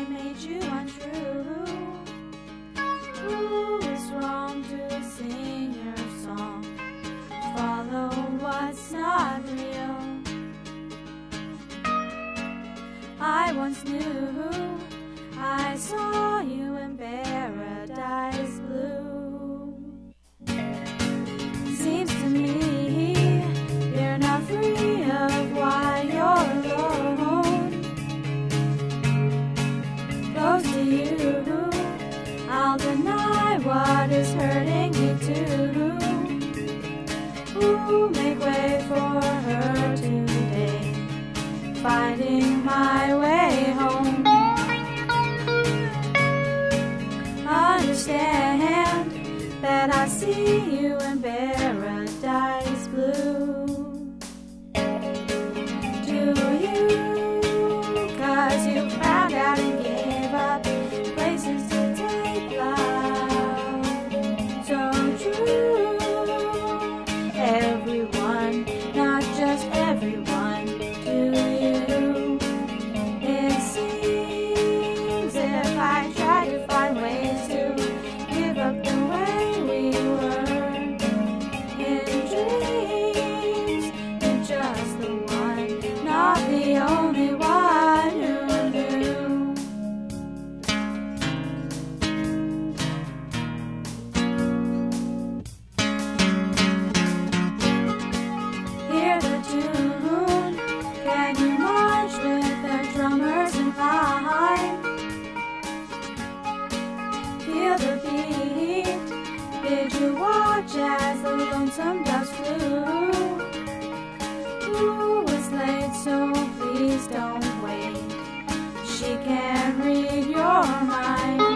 I made you untrue? Who is wrong to sing your song? Follow what's not real. I once knew, I saw you in paradise blue. Seems to me you're not free of why you're alone. Close to you, I'll deny what is hurting me too. Ooh, make way for her today, finding my way home. Understand that I see you in paradise blue. Do you? 'Cause you found out and gave up places to take love. So true. Everyone, not just everyone. Do you? It seems if I try to find ways to give up the way we were in dreams, you're just the one, not the only one who knew. Hear the tune, can you march with the drummers in line? Feel the beat, did you watch as the lonesome dust flew? Who was late, so please don't wait, she can read your mind.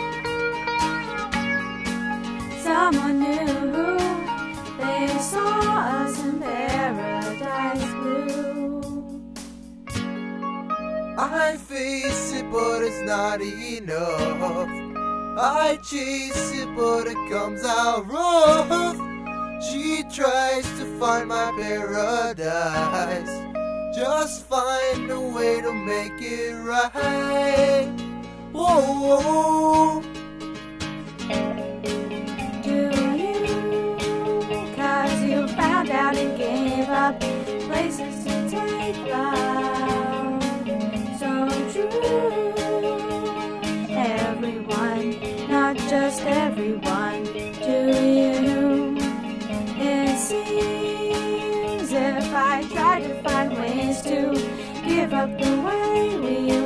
Someone new, they saw us in paradise blue. I face it, but it's not enough. I chase it, but it comes out rough. She tries to find my paradise, just find a way to make it right. Whoa. Do you? 'Cause you found out and gave up places to take love. So true. Everyone, not just everyone. Do you? It seems if I try to find ways to give up the way we